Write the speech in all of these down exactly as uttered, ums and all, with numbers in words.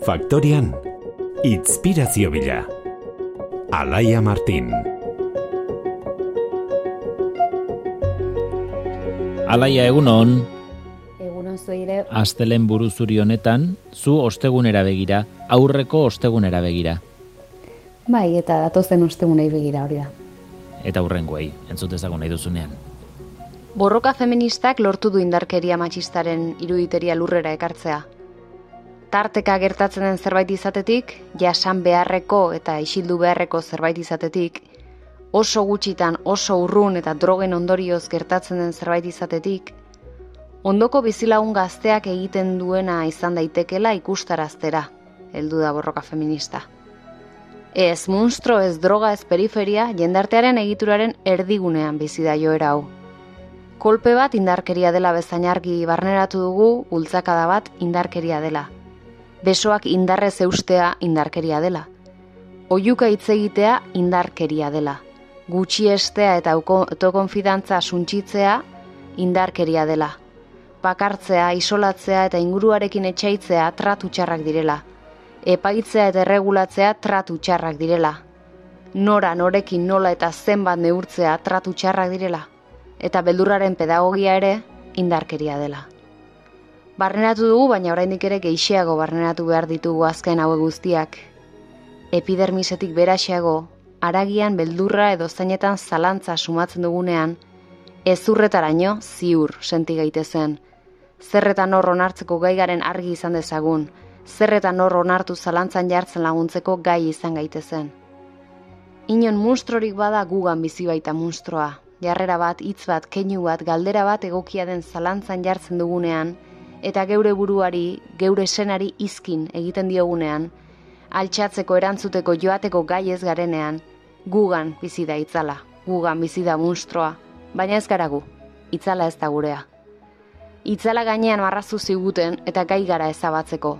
Faktorian, Inspirazio bila. Alaia Martin. Alaia, egunon. Egunon zuire. Astelen buruzuri honetan, zu ostegunera begira, aurreko ostegunera begira. Bai, eta datozen ostegunei begira hori da. Eta hurrengoei, entzutezago nahi duzunean. Borroka feministak lortu du indarkeria matxistaren iruditeria lurrera ekartzea. Tarteka gertatzen den zerbait izatetik, jasan beharreko eta isildu beharreko zerbait izatetik, oso gutxitan oso urrun eta drogen ondorioz gertatzen den zerbait izatetik, ondoko bizilagun gazteak egiten duena izan daitekela ikustaraztera, heldu da borroka feminista. Ez monstro, ez droga, ez periferia, jendartearen egituraren erdigunean bizi da joera hau. Kolpe bat indarkeria dela bezain argi barneratu dugu, bultzakada bat indarkeria dela. Besoak indarrez eustea indarkeria dela. Oihuka hitz egitea indarkeria dela. Gutxiestea eta autokonfidantza suntsitzea indarkeria dela. Bakartzea, isolatzea eta inguruarekin etxaitzea tratu txarrak direla. Epaitzea eta erregulatzea tratu txarrak direla. Nora, norekin, nola eta zenbat neurtzea tratu txarrak direla. Eta beldurraren pedagogia ere indarkeria dela. Barneratu dugu, baina oraindik ere gehixeago barneratu behar ditugu azken hauek guztiak. Epidermisetik beraxeago, haragian beldurra edo zainetan zalantza sumatzen dugunean, ezurretaraino ziur senti gaitezen. Zerretan hor onartzeko gai garen argi izan dezagun, zerretan hor onartu zalantzan jartzen laguntzeko gai izan gaitezen. Inon munstrorik bada gugan bizi baita munstroa. Jarrera bat, hitz bat, keinu bat, galdera bat egokia den zalantzan jartzen dugunean, eta geure buruari, geure senari izkin egiten diogunean, altxatzeko, erantzuteko, joateko gai ez garenean, gugan bizi da itzala, gugan bizi da munstroa, baina ez gara gu, itzala ez da gurea. Itzala gainean marraztu ziguten eta gai gara ezabatzeko.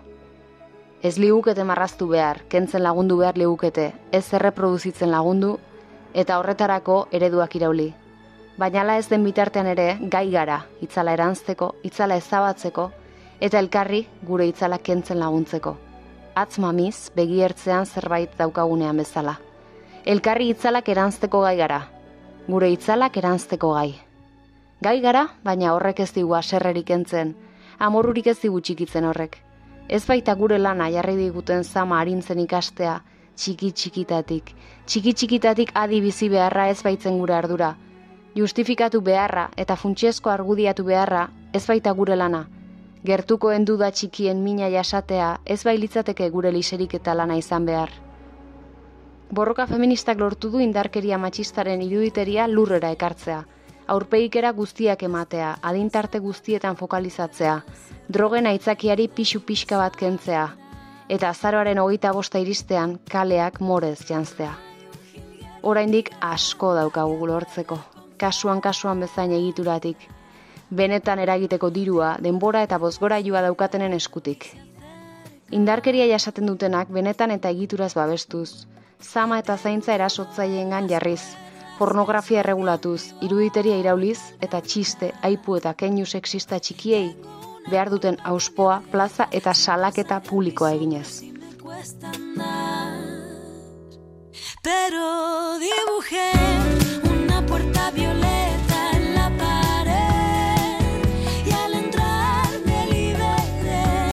Ez ligukete marraztu behar, kentzen lagundu behar ligukete, ez erreproduzitzen lagundu, eta horretarako ereduak irauli. Baina ala ez den bitartean ere, gai gara, itzala eranzteko, itzala ezabatzeko, eta elkarri gure itzala kentzen laguntzeko. Atz mamiz, begiertzean zerbait daukagunean bezala. Elkarri itzalak eranzteko gai gara, gure itzalak eranzteko gai. Gai gara, baina horrek ez digu haserrerik kentzen, amorrurik ez digu txikitzen horrek. Ez baita gure lana jarri diguten zama arintzen ikastea, txiki-txikitatik. Txiki-txikitatik adi bizi beharra ez baitzen gure ardura. Justifikatu beharra eta funtsezko argudiatu beharra ez baita gure lana. Gertukoen duda txikien mina jasatea ez bailitzateke gure liserik eta lana izan behar. Borroka feministak lortu du indarkeria matxistaren iruditeria lurrera ekartzea. Aurpegikera guztiak ematea, adintarte guztietan fokalizatzea, drogen aitzakiari pixu-pixka bat kentzea, eta azaroaren hogeita bosta iristean kaleak morez janztea. Oraindik asko daukagu lortzeko. Kasuan-kasuan bezain egituratik, benetan eragiteko dirua, denbora eta bozgorailua daukatenen eskutik. Indarkeria jasaten dutenak benetan eta egituraz babestuz, zama eta zaintza erasotzaileengan jarriz, pornografia erregulatuz, iruditeria irauliz eta txiste, aipu eta keinu sexista txikiei behar duten auspoa, plaza eta salaketa publikoa eginez. Pero dibujé una puerta violeta.